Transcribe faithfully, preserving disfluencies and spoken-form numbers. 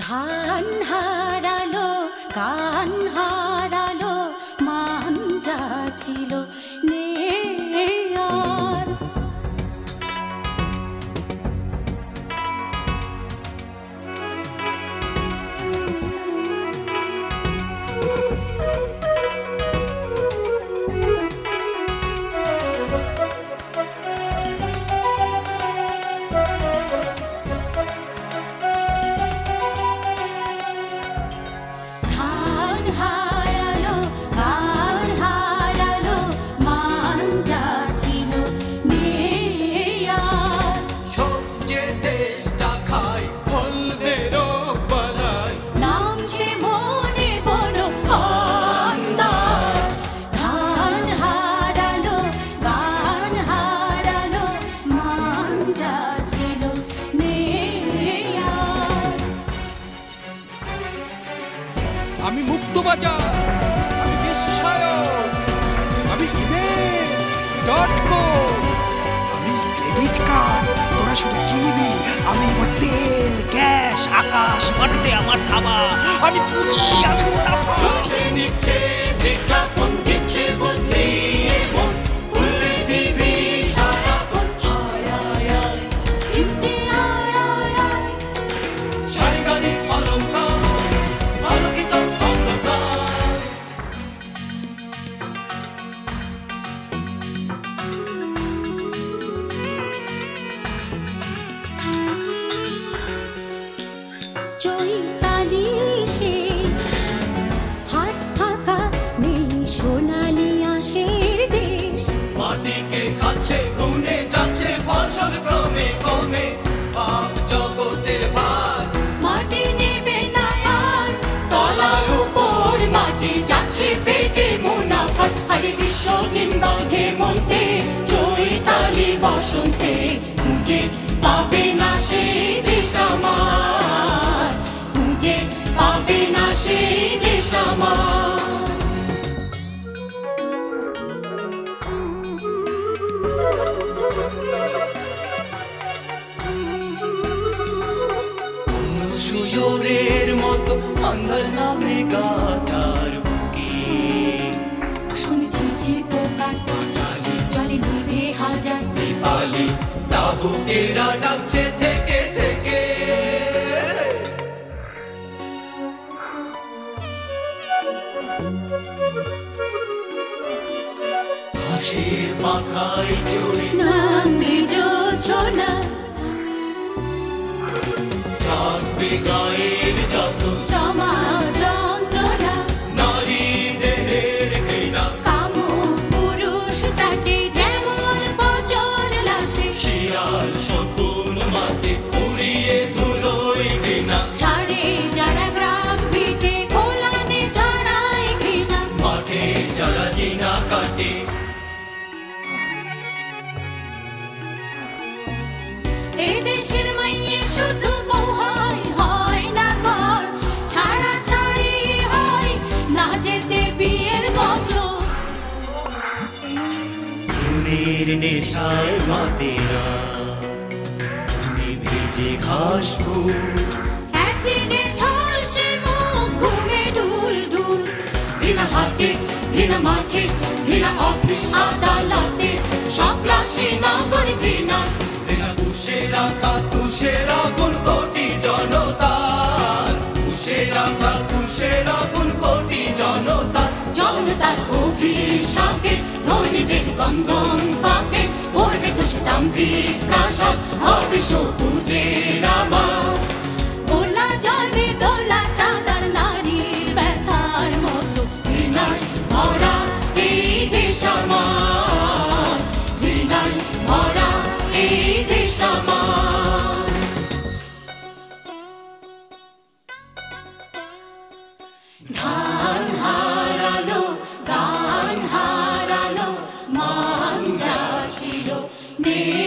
ধান হারালো কান হারালো মান যা ছিল নেই আর। আমি মুক্তবাজার, আমি বিশ্বায়ন, আমি ইমেল ডট কম, আমি ক্রেডিট কার্ড। তোরা শুধু কিনবি, আমি নেব তেল, গ্যাস, আকাশ, মাটিতে আমার থাবা। আমি পুঁজি, আমি মুনাফা। নিচ্ছে বিজ্ঞাপন দিচ্ছে বদলে মন খুললে দিবি সারাক্ষণ। হায় হায় হায় কিনতে আয় আয় আয় শাড়ি গাড়ি অলংকার আলোকিত অন্ধকার। চৈতালি শেষ, হাট ফাঁকা নেই সোনালি আশের দেশ। মাটিকে খাচ্ছে খুনে যাচ্ছে ফসল ক্রমে কমে। পাপ জগতের ভার মাটি নেবে না আর, তলার উপর মাটি যাচ্ছে পেটে মুনাফা। হরে গ্রীষ্ম কিংবা হেমন্তে, চৈতালি বসন্তে খুঁজে পাবে না সে দেশ আমার, খুঁজে পাবে না সে দেশ আমার। সুয়োরের মতো আন্ধার নামে গাথার বুকে শুনেছি যে পোকার পাঁচালি জলে নিভে হাজার। দীপালি ডাহুকেরা ডাকছে থেকে থেকে। হাসির পাখায় চড়ে নামবে জোছনা, জাগবে গায়ের যত জমা যন্ত্রণা। নারী দেহের ঘৃণা কামুক পুরুষ চাটে যেমন পচন লাশে। শিয়াল শকুন মাতে উড়িয়ে ধুলোয় ঘৃণা। ছাড়ে যারা গ্রাম ভিটে খোলানে ছড়ায় ঘৃণা। মাঠে যারা দিনা কাটে এ দেশের মাইয়ে শুধু বউ হয়, হয় না ঘর ছাড়া ছাড়ি হয় না যেতে বিয়ের বছর। খুনের নেশায় মাতেরা তুমি ভেজে ঘাস ফুল। অ্যাসিডে ঝলসে মুখ ঘুমে ঢুল ঢুল। ঘৃণা হাটে ঘৃণা মাঠে ঘৃণা অফিস আদালতে সব ক্লাসে নাগর ঘৃণা। ঘৃণা পুষে রাখা তুষের আগুন কোটি জনতার, পুষে রাখা তুষের আগুন কোটি জনতার। জনতার অভিশাপে ধনীদের গঙ্গম পাপে পড়বে ধসে দাম্ভিক প্রাসাদ, হবে সবুজের আবার। গোলা জলে দোলা চাঁদার নারীর ব্যথার মতো ঘৃণায় ভরা এই দেশ আমার, ঘৃণায় ভরা এই দেশ আমার। ধান হারালো গান হারালো মান যা ছিল নেই